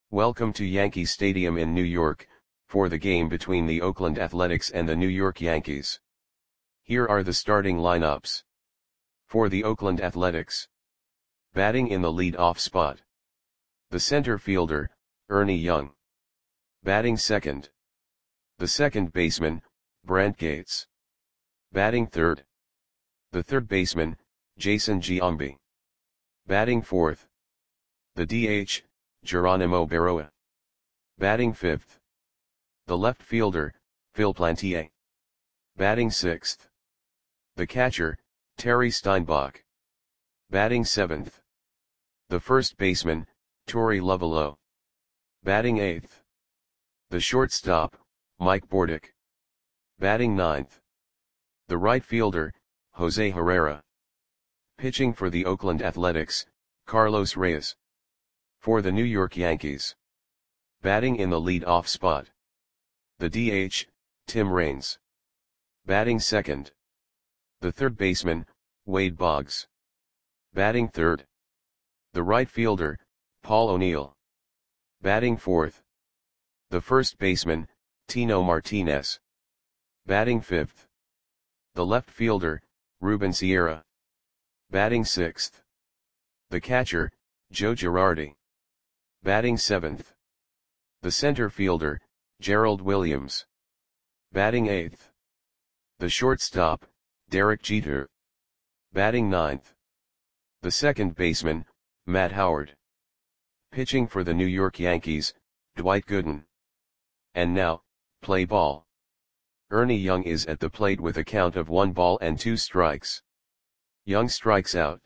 Welcome to Yankee Stadium in New York, for the game between the Oakland Athletics and the New York Yankees. Here are the starting lineups. For the Oakland Athletics. Batting in the lead-off spot. The center fielder, Ernie Young. Batting second. The second baseman, Brent Gates. Batting third. The third baseman, Jason Giambi. Batting fourth. The DH, Geronimo Berroa. Batting fifth. The left fielder, Phil Plantier. Batting sixth. The catcher, Terry Steinbach. Batting seventh. The first baseman, Torey Lovullo. Batting eighth. The shortstop, Mike Bordick. Batting ninth. The right fielder, Jose Herrera. Pitching for the Oakland Athletics, Carlos Reyes. For the New York Yankees. Batting in the lead-off spot. The DH, Tim Raines. Batting second. The third baseman, Wade Boggs. Batting third. The right fielder, Paul O'Neill. Batting fourth. The first baseman, Tino Martinez. Batting fifth. The left fielder, Ruben Sierra. Batting sixth. The catcher, Joe Girardi. Batting seventh. The center fielder, Gerald Williams. Batting eighth. The shortstop, Derek Jeter. Batting ninth. The second baseman, Matt Howard. Pitching for the New York Yankees, Dwight Gooden. And now, play ball. Ernie Young is at the plate with a count of 1 ball and 2 strikes. Young strikes out.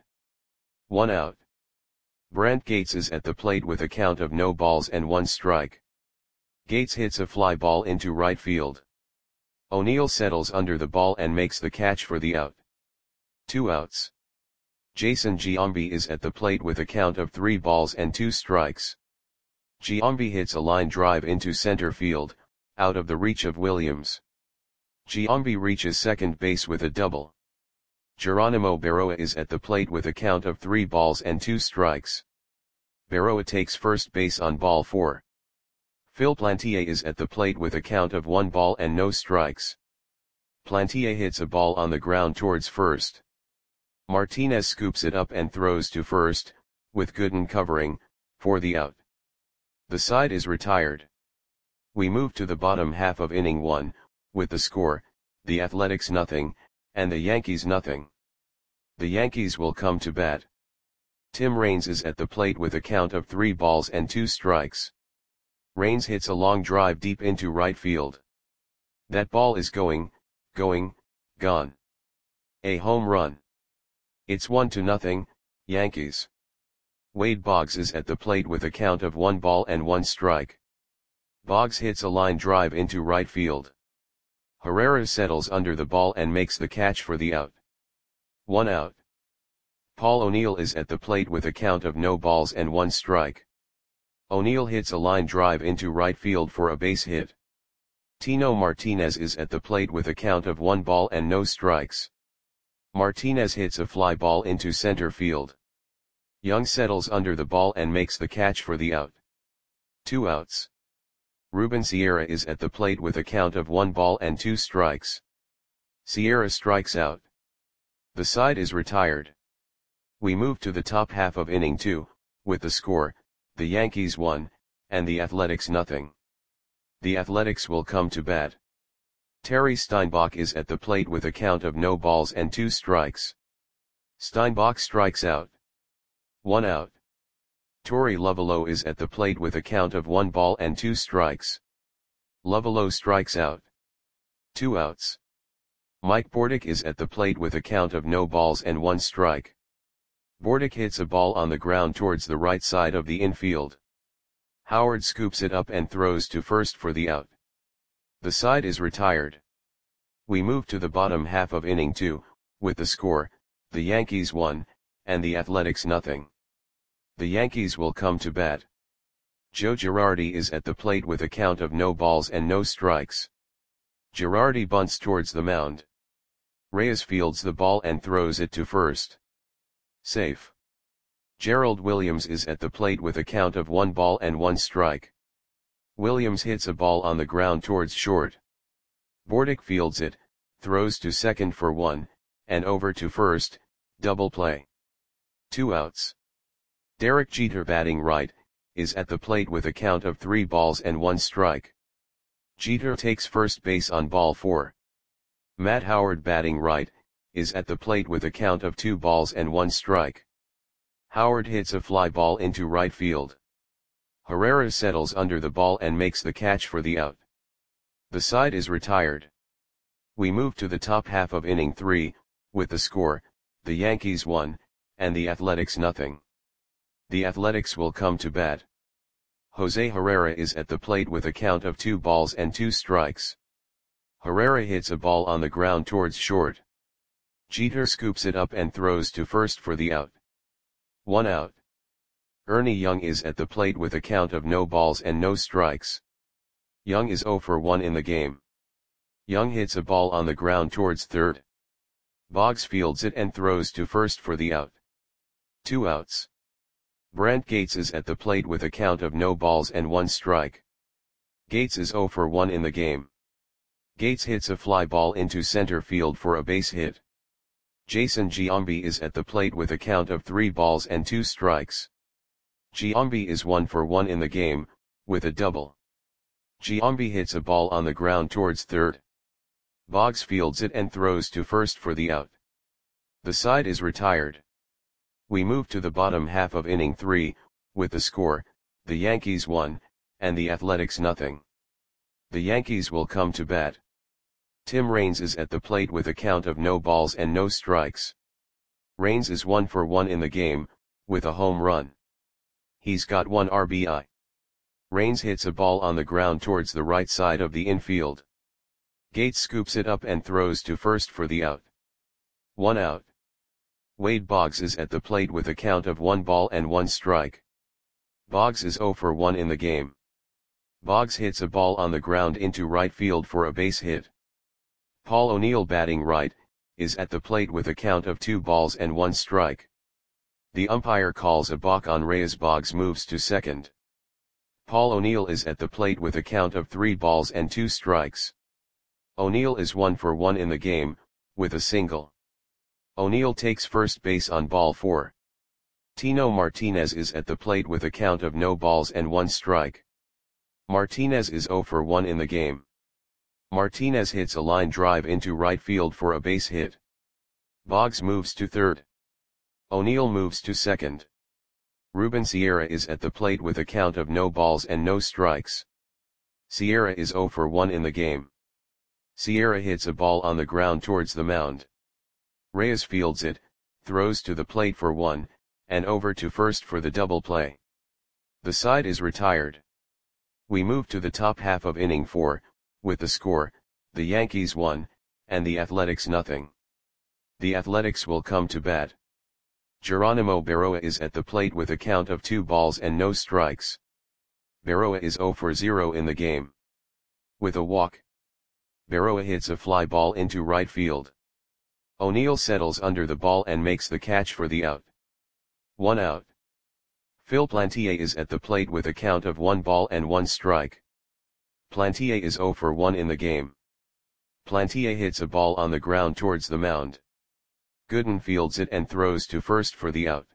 1 out. Brent Gates is at the plate with a count of no balls and 1 strike. Gates hits a fly ball into right field. O'Neill settles under the ball and makes the catch for the out. 2 outs. Jason Giambi is at the plate with a count of 3 balls and 2 strikes. Giambi hits a line drive into center field, out of the reach of Williams. Giambi reaches second base with a double. Geronimo Berroa is at the plate with a count of 3 balls and 2 strikes. Berroa takes first base on ball 4. Phil Plantier is at the plate with a count of 1 ball and no strikes. Plantier hits a ball on the ground towards first. Martinez scoops it up and throws to first, with Gooden covering, for the out. The side is retired. We move to the bottom half of inning 1, with the score, the Athletics 0, and the Yankees 0. The Yankees will come to bat. Tim Raines is at the plate with a count of 3 balls and 2 strikes. Raines hits a long drive deep into right field. That ball is gone. A home run. It's 1-0, Yankees. Wade Boggs is at the plate with a count of 1 ball and 1 strike. Boggs hits a line drive into right field. Herrera settles under the ball and makes the catch for the out. 1 out. Paul O'Neill is at the plate with a count of no balls and 1 strike. O'Neill hits a line drive into right field for a base hit. Tino Martinez is at the plate with a count of 1 ball and no strikes. Martinez hits a fly ball into center field. Young settles under the ball and makes the catch for the out. 2 outs. Ruben Sierra is at the plate with a count of 1 ball and 2 strikes. Sierra strikes out. The side is retired. We move to the top half of inning 2, with the score, the Yankees 1, and the Athletics 0. The Athletics will come to bat. Terry Steinbach is at the plate with a count of no balls and 2 strikes. Steinbach strikes out. 1 out. Torey Lovullo is at the plate with a count of 1 ball and 2 strikes. Lovullo strikes out. 2 outs. Mike Bordick is at the plate with a count of no balls and 1 strike. Bordick hits a ball on the ground towards the right side of the infield. Howard scoops it up and throws to first for the out. The side is retired. We move to the bottom half of inning 2, with the score, the Yankees 1, and the Athletics 0. The Yankees will come to bat. Joe Girardi is at the plate with a count of no balls and no strikes. Girardi bunts towards the mound. Reyes fields the ball and throws it to first. Safe. Gerald Williams is at the plate with a count of 1 ball and 1 strike. Williams hits a ball on the ground towards short. Bordick fields it, throws to second for 1, and over to first, double play. 2 outs. Derek Jeter batting right, is at the plate with a count of 3 balls and 1 strike. Jeter takes first base on ball 4. Matt Howard batting right, is at the plate with a count of 2 balls and 1 strike. Howard hits a fly ball into right field. Herrera settles under the ball and makes the catch for the out. The side is retired. We move to the top half of inning 3, with the score, the Yankees 1, and the Athletics nothing. The Athletics will come to bat. Jose Herrera is at the plate with a count of 2 balls and 2 strikes. Herrera hits a ball on the ground towards short. Jeter scoops it up and throws to first for the out. 1 out. Ernie Young is at the plate with a count of no balls and no strikes. Young is 0 for 1 in the game. Young hits a ball on the ground towards third. Boggs fields it and throws to first for the out. 2 outs. Brent Gates is at the plate with a count of no balls and 1 strike. Gates is 0 for 1 in the game. Gates hits a fly ball into center field for a base hit. Jason Giambi is at the plate with a count of 3 balls and 2 strikes. Giambi is 1 for 1 in the game, with a double. Giambi hits a ball on the ground towards third. Boggs fields it and throws to first for the out. The side is retired. We move to the bottom half of inning 3, with the score, the Yankees 1, and the Athletics nothing. The Yankees will come to bat. Tim Raines is at the plate with a count of no balls and no strikes. Raines is 1 for 1 in the game, with a home run. He's got 1 RBI. Raines hits a ball on the ground towards the right side of the infield. Gates scoops it up and throws to first for the out. 1 out. Wade Boggs is at the plate with a count of 1 ball and 1 strike. Boggs is 0 for 1 in the game. Boggs hits a ball on the ground into right field for a base hit. Paul O'Neill batting right, is at the plate with a count of 2 balls and 1 strike. The umpire calls a balk on Reyes. Boggs moves to second. Paul O'Neill is at the plate with a count of 3 balls and 2 strikes. O'Neill is 1 for 1 in the game, with a single. O'Neill takes first base on ball 4. Tino Martinez is at the plate with a count of no balls and 1 strike. Martinez is 0 for 1 in the game. Martinez hits a line drive into right field for a base hit. Boggs moves to third. O'Neill moves to second. Ruben Sierra is at the plate with a count of no balls and no strikes. Sierra is 0 for 1 in the game. Sierra hits a ball on the ground towards the mound. Reyes fields it, throws to the plate for 1, and over to first for the double play. The side is retired. We move to the top half of inning 4, with the score, the Yankees 1, and the Athletics nothing. The Athletics will come to bat. Geronimo Berroa is at the plate with a count of 2 balls and no strikes. Berroa is 0 for 0 in the game. With a walk, Berroa hits a fly ball into right field. O'Neill settles under the ball and makes the catch for the out. 1 out. Phil Plantier is at the plate with a count of 1 ball and 1 strike. Plantier is 0 for 1 in the game. Plantier hits a ball on the ground towards the mound. Gooden fields it and throws to first for the out.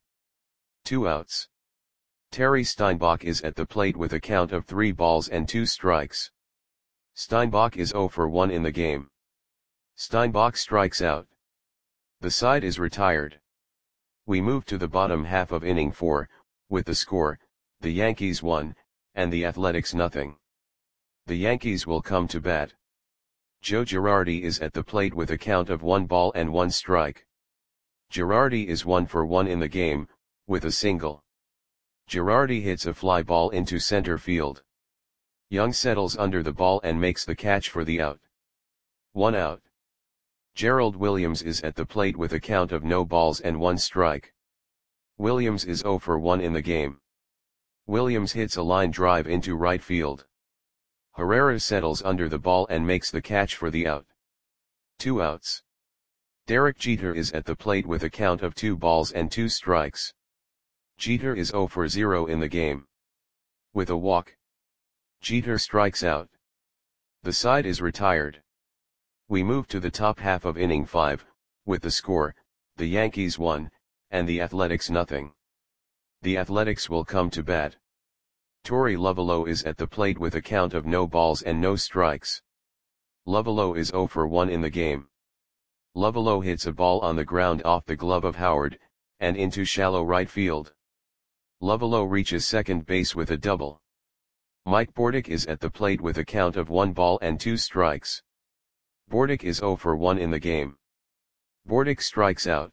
2 outs. Terry Steinbach is at the plate with a count of 3 balls and 2 strikes. Steinbach is 0 for 1 in the game. Steinbach strikes out. The side is retired. We move to the bottom half of inning 4, with the score, the Yankees 1, and the Athletics nothing. The Yankees will come to bat. Joe Girardi is at the plate with a count of 1 ball and 1 strike. Girardi is 1 for 1 in the game, with a single. Girardi hits a fly ball into center field. Young settles under the ball and makes the catch for the out. 1 out. Gerald Williams is at the plate with a count of no balls and 1 strike. Williams is 0 for 1 in the game. Williams hits a line drive into right field. Herrera settles under the ball and makes the catch for the out. 2 outs. Derek Jeter is at the plate with a count of 2 balls and 2 strikes. Jeter is 0 for 0 in the game. With a walk, Jeter strikes out. The side is retired. We move to the top half of inning 5, with the score, the Yankees 1, and the Athletics nothing. The Athletics will come to bat. Torey Lovullo is at the plate with a count of no balls and no strikes. Lovullo is 0 for 1 in the game. Lovullo hits a ball on the ground off the glove of Howard, and into shallow right field. Lovullo reaches second base with a double. Mike Bordick is at the plate with a count of 1 ball and 2 strikes. Bordick is 0 for 1 in the game. Bordick strikes out.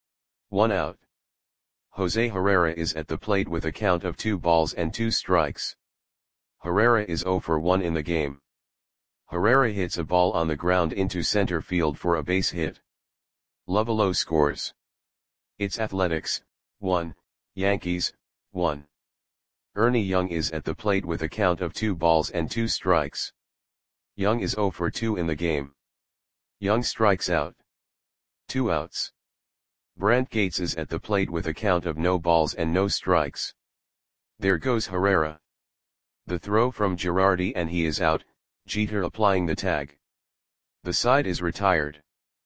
1 out. Jose Herrera is at the plate with a count of 2 balls and 2 strikes. Herrera is 0 for 1 in the game. Herrera hits a ball on the ground into center field for a base hit. Lovullo scores. It's Athletics, 1, Yankees, 1. Ernie Young is at the plate with a count of 2 balls and 2 strikes. Young is 0 for 2 in the game. Young strikes out. 2 outs. Brant Gates is at the plate with a count of no balls and no strikes. There goes Herrera. The throw from Girardi and he is out, Jeter applying the tag. The side is retired.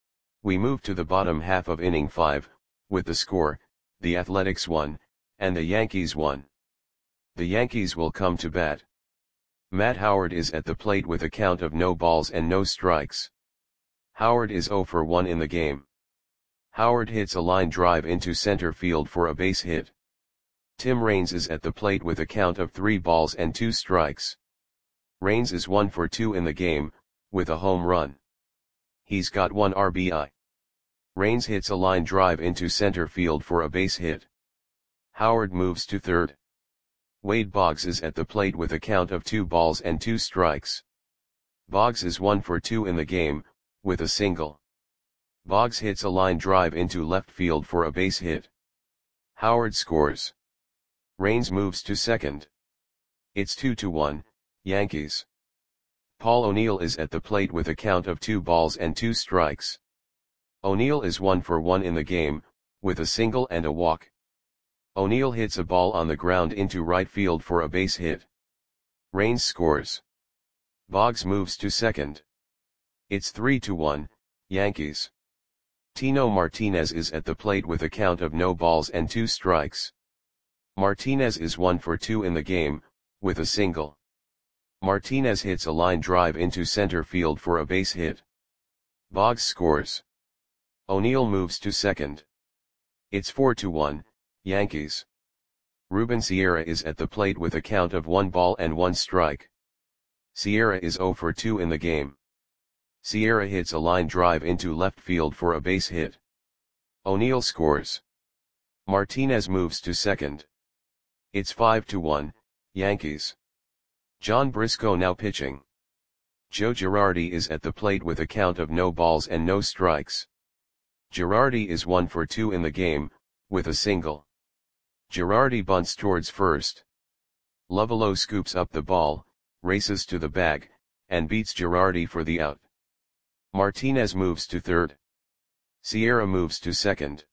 We move to the bottom half of inning 5, with the score, the Athletics 1, and the Yankees 1. The Yankees will come to bat. Matt Howard is at the plate with a count of no balls and no strikes. Howard is 0 for 1 in the game. Howard hits a line drive into center field for a base hit. Tim Raines is at the plate with a count of 3 balls and 2 strikes. Raines is 1 for 2 in the game, with a home run. He's got 1 RBI. Raines hits a line drive into center field for a base hit. Howard moves to third. Wade Boggs is at the plate with a count of 2 balls and 2 strikes. Boggs is 1 for 2 in the game, with a single. Boggs hits a line drive into left field for a base hit. Howard scores. Raines moves to second. It's 2-1, Yankees. Paul O'Neill is at the plate with a count of 2 balls and 2 strikes. O'Neill is 1 for 1 in the game, with a single and a walk. O'Neill hits a ball on the ground into right field for a base hit. Raines scores. Boggs moves to second. It's 3-1, Yankees. Tino Martinez is at the plate with a count of no balls and 2 strikes. Martinez is 1 for 2 in the game, with a single. Martinez hits a line drive into center field for a base hit. Boggs scores. O'Neill moves to second. It's 4-1, Yankees. Ruben Sierra is at the plate with a count of 1 ball and 1 strike. Sierra is 0 for 2 in the game. Sierra hits a line drive into left field for a base hit. O'Neill scores. Martinez moves to second. It's 5-1, Yankees. John Briscoe now pitching. Joe Girardi is at the plate with a count of no balls and no strikes. Girardi is 1 for 2 in the game, with a single. Girardi bunts towards first. Lovullo scoops up the ball, races to the bag, and beats Girardi for the out. Martinez moves to third. Sierra moves to second.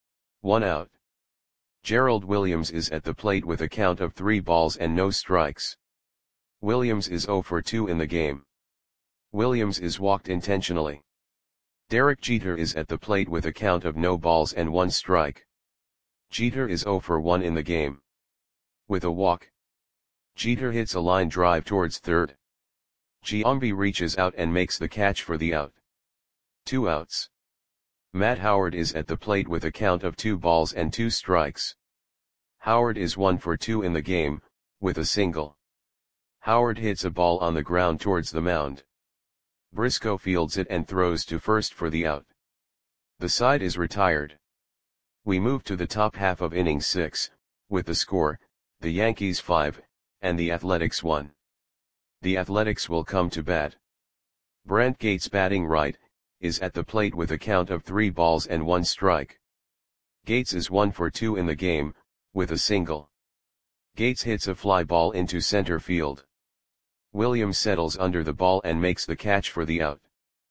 1 out. Gerald Williams is at the plate with a count of 3 balls and no strikes. Williams is 0 for 2 in the game. Williams is walked intentionally. Derek Jeter is at the plate with a count of no balls and 1 strike. Jeter is 0 for 1 in the game. With a walk, Jeter hits a line drive towards third. Giambi reaches out and makes the catch for the out. 2 outs. Matt Howard is at the plate with a count of 2 balls and 2 strikes. Howard is 1 for 2 in the game, with a single. Howard hits a ball on the ground towards the mound. Briscoe fields it and throws to first for the out. The side is retired. We move to the top half of inning 6, with the score, the Yankees 5, and the Athletics 1. The Athletics will come to bat. Brant Gates batting right, is at the plate with a count of 3 balls and 1 strike. Gates is 1 for 2 in the game, with a single. Gates hits a fly ball into center field. Williams settles under the ball and makes the catch for the out.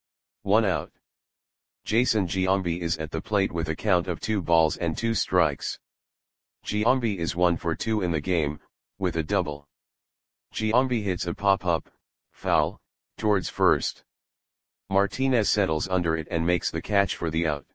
1 out. Jason Giambi is at the plate with a count of 2 balls and 2 strikes. Giambi is 1 for 2 in the game, with a double. Giambi hits a pop-up, foul, towards first. Martinez settles under it and makes the catch for the out.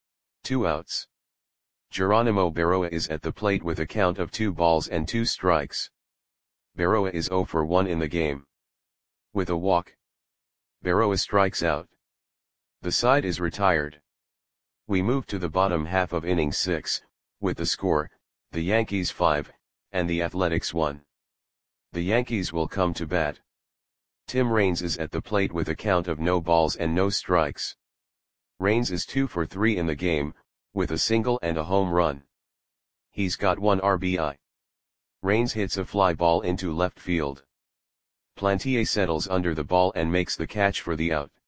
2 outs. Geronimo Berroa is at the plate with a count of 2 balls and 2 strikes. Berroa is 0 for 1 in the game. With a walk, Berroa strikes out. The side is retired. We move to the bottom half of inning 6, with the score, the Yankees 5, and the Athletics 1. The Yankees will come to bat. Tim Raines is at the plate with a count of no balls and no strikes. Raines is 2 for 3 in the game, with a single and a home run. He's got 1 RBI. Raines hits a fly ball into left field. Plantier settles under the ball and makes the catch for the out.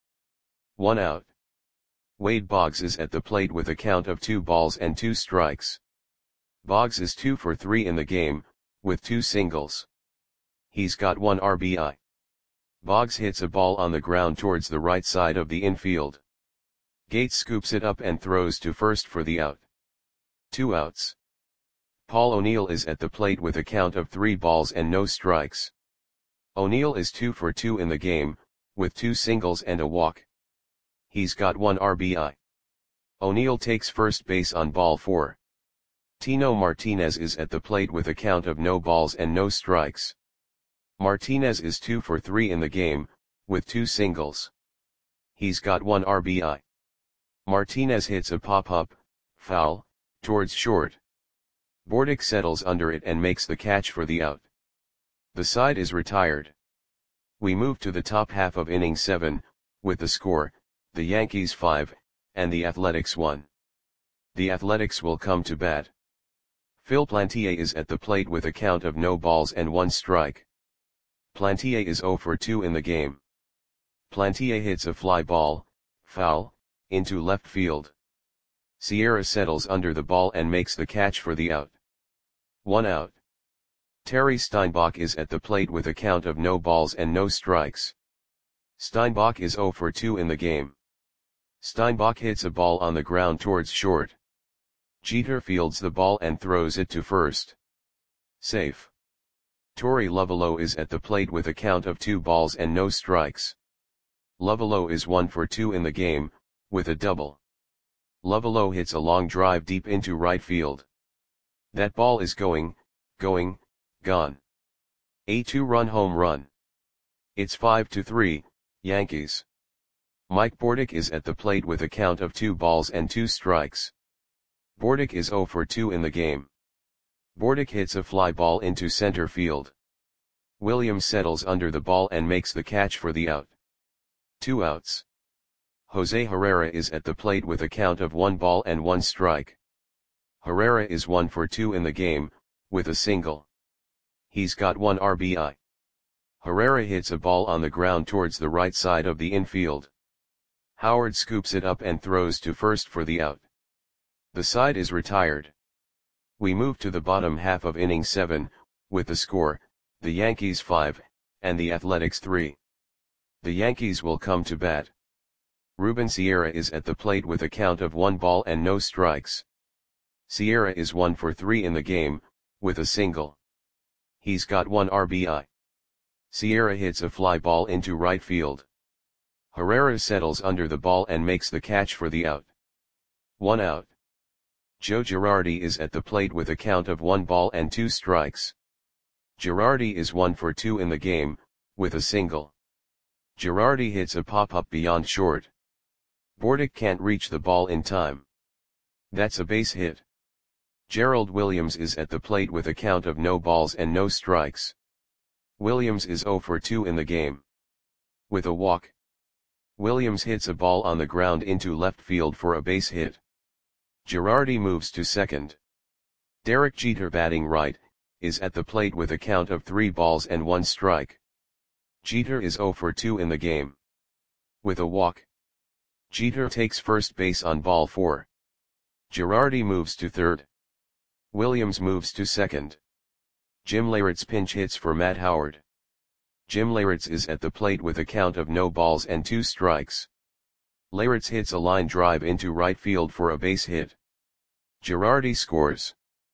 1 out. Wade Boggs is at the plate with a count of 2 balls and 2 strikes. Boggs is 2 for 3 in the game, with 2 singles. He's got 1 RBI. Boggs hits a ball on the ground towards the right side of the infield. Gates scoops it up and throws to first for the out. 2 outs. Paul O'Neill is at the plate with a count of 3 balls and no strikes. O'Neill is 2 for 2 in the game, with 2 singles and a walk. He's got 1 RBI. O'Neill takes first base on ball 4. Tino Martinez is at the plate with a count of no balls and no strikes. Martinez is 2 for 3 in the game, with 2 singles. He's got 1 RBI. Martinez hits a pop-up, foul, towards short. Bordick settles under it and makes the catch for the out. The side is retired. We move to the top half of inning 7, with the score, the Yankees 5, and the Athletics 1. The Athletics will come to bat. Phil Plantier is at the plate with a count of no balls and 1 strike. Plantier is 0 for 2 in the game. Plantier hits a fly ball, foul, into left field. Sierra settles under the ball and makes the catch for the out. 1 out. Terry Steinbach is at the plate with a count of no balls and no strikes. Steinbach is 0 for 2 in the game. Steinbach hits a ball on the ground towards short. Jeter fields the ball and throws it to first. Safe. Torey Lovullo is at the plate with a count of 2 balls and no strikes. Lovullo is 1 for 2 in the game, with a double. Lovullo hits a long drive deep into right field. That ball is gone. A 2-run home run. It's 5-3, Yankees. Mike Bordick is at the plate with a count of 2 balls and 2 strikes. Bordick is 0 for 2 in the game. Bordick hits a fly ball into center field. Williams settles under the ball and makes the catch for the out. 2 outs. Jose Herrera is at the plate with a count of 1 ball and 1 strike. Herrera is 1 for 2 in the game, with a single. He's got 1 RBI. Herrera hits a ball on the ground towards the right side of the infield. Howard scoops it up and throws to first for the out. The side is retired. We move to the bottom half of inning 7, with the score, the Yankees 5, and the Athletics 3. The Yankees will come to bat. Ruben Sierra is at the plate with a count of 1 ball and no strikes. Sierra is 1 for 3 in the game, with a single. He's got 1 RBI. Sierra hits a fly ball into right field. Herrera settles under the ball and makes the catch for the out. 1 out. Joe Girardi is at the plate with a count of 1 ball and 2 strikes. Girardi is 1 for 2 in the game, with a single. Girardi hits a pop-up beyond short. Bordick can't reach the ball in time. That's a base hit. Gerald Williams is at the plate with a count of no balls and no strikes. Williams is 0 for 2 in the game. With a walk, Williams hits a ball on the ground into left field for a base hit. Girardi moves to second. Derek Jeter, batting right, is at the plate with a count of 3 balls and 1 strike. Jeter is 0 for 2 in the game. With a walk, Jeter takes first base on ball 4. Girardi moves to third. Williams moves to second. Jim Leyritz pinch hits for Matt Howard. Jim Leyritz is at the plate with a count of no balls and 2 strikes. Leyritz hits a line drive into right field for a base hit. Girardi scores.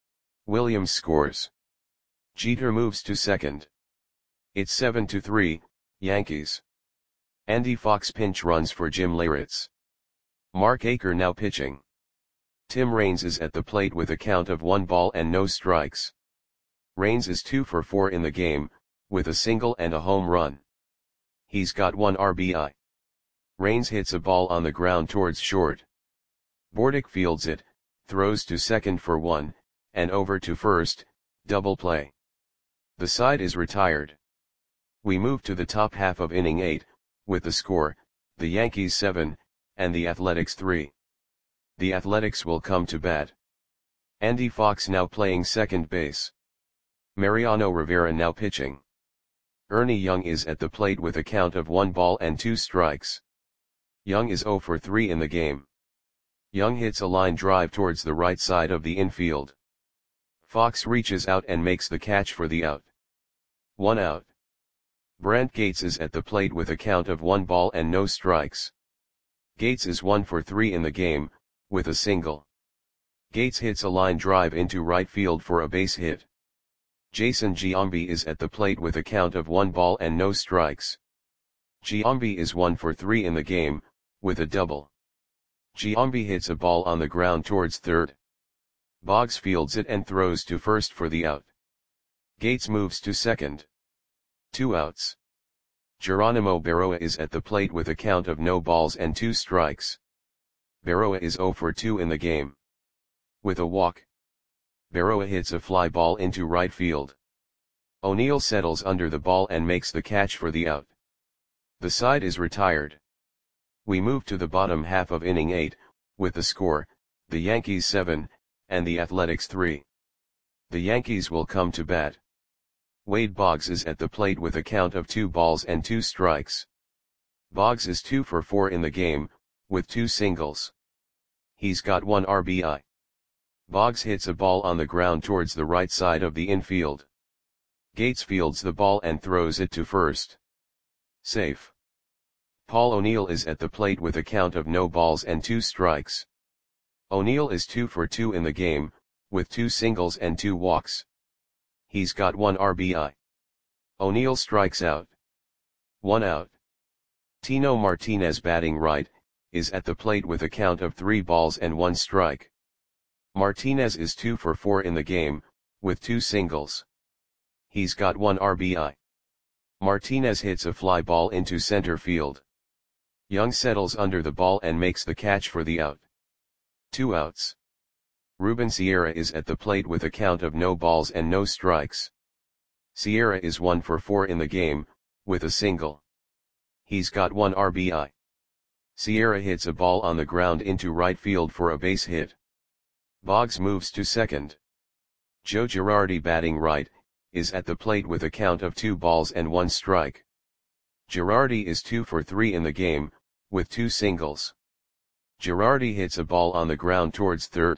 Williams scores. Jeter moves to second. It's 7-3, Yankees. Andy Fox pinch runs for Jim Leyritz. Mark Acre now pitching. Tim Raines is at the plate with a count of 1 ball and no strikes. Raines is 2 for 4 in the game, with a single and a home run. He's got 1 RBI. Raines hits a ball on the ground towards short. Bordick fields it, throws to second for 1, and over to first, double play. The side is retired. We move to the top half of inning 8, with the score, the Yankees 7, and the Athletics 3. The Athletics will come to bat. Andy Fox now playing second base. Mariano Rivera now pitching. Ernie Young is at the plate with a count of 1 ball and 2 strikes. Young is 0 for 3 in the game. Young hits a line drive towards the right side of the infield. Fox reaches out and makes the catch for the out. 1 out. Brant Gates is at the plate with a count of 1 ball and no strikes. Gates is 1 for 3 in the game, with a single. Gates hits a line drive into right field for a base hit. Jason Giambi is at the plate with a count of 1 ball and no strikes. Giambi is 1 for 3 in the game, with a double. Giambi hits a ball on the ground towards third. Boggs fields it and throws to first for the out. Gates moves to second. 2 outs. Geronimo Berroa is at the plate with a count of no balls and 2 strikes. Berroa is 0 for 2 in the game. With a walk. Berroa hits a fly ball into right field. O'Neill settles under the ball and makes the catch for the out. The side is retired. We move to the bottom half of inning 8, with the score, the Yankees 7, and the Athletics 3. The Yankees will come to bat. Wade Boggs is at the plate with a count of 2 balls and 2 strikes. Boggs is 2 for 4 in the game, with 2 singles. He's got 1 RBI. Boggs hits a ball on the ground towards the right side of the infield. Gates fields the ball and throws it to first. Safe. Paul O'Neill is at the plate with a count of no balls and 2 strikes. O'Neill is 2 for 2 in the game, with 2 singles and 2 walks. He's got 1 RBI. O'Neill strikes out. 1 out. Tino Martinez batting right, is at the plate with a count of 3 balls and 1 strike. Martinez is 2 for 4 in the game, with 2 singles. He's got 1 RBI. Martinez hits a fly ball into center field. Young settles under the ball and makes the catch for the out. 2 outs. Ruben Sierra is at the plate with a count of no balls and no strikes. Sierra is 1 for 4 in the game, with a single. He's got 1 RBI. Sierra hits a ball on the ground into right field for a base hit. Boggs moves to second. Joe Girardi batting right, is at the plate with a count of 2 balls and 1 strike. Girardi is 2 for 3 in the game, with 2 singles. Girardi hits a ball on the ground towards third.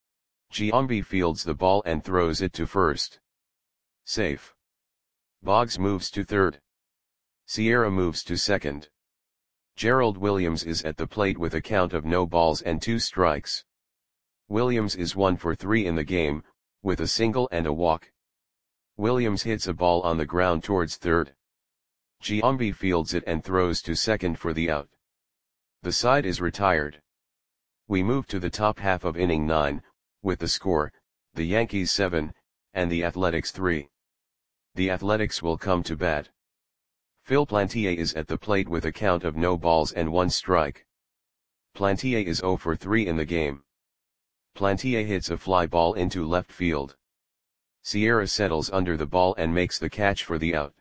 Giambi fields the ball and throws it to first. Safe. Boggs moves to third. Sierra moves to second. Gerald Williams is at the plate with a count of no balls and 2 strikes. Williams is 1 for 3 in the game, with a single and a walk. Williams hits a ball on the ground towards third. Giambi fields it and throws to second for the out. The side is retired. We move to the top half of inning 9, with the score, the Yankees 7, and the Athletics 3. The Athletics will come to bat. Phil Plantier is at the plate with a count of no balls and 1 strike. Plantier is 0 for 3 in the game. Plantier hits a fly ball into left field. Sierra settles under the ball and makes the catch for the out.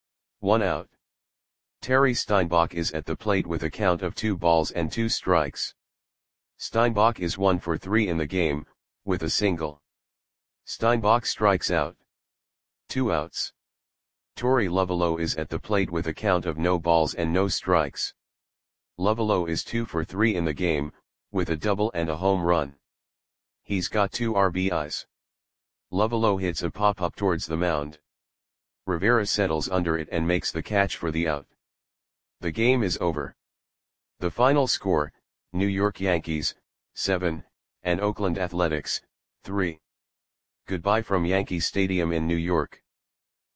1 out. Terry Steinbach is at the plate with a count of 2 balls and 2 strikes. Steinbach is 1 for 3 in the game, with a single. Steinbach strikes out. 2 outs. Torey Lovullo is at the plate with a count of no balls and no strikes. Lovullo is 2 for 3 in the game, with a double and a home run. He's got 2 RBIs. Lovullo hits a pop-up towards the mound. Rivera settles under it and makes the catch for the out. The game is over. The final score, New York Yankees, 7, and Oakland Athletics, 3. Goodbye from Yankee Stadium in New York.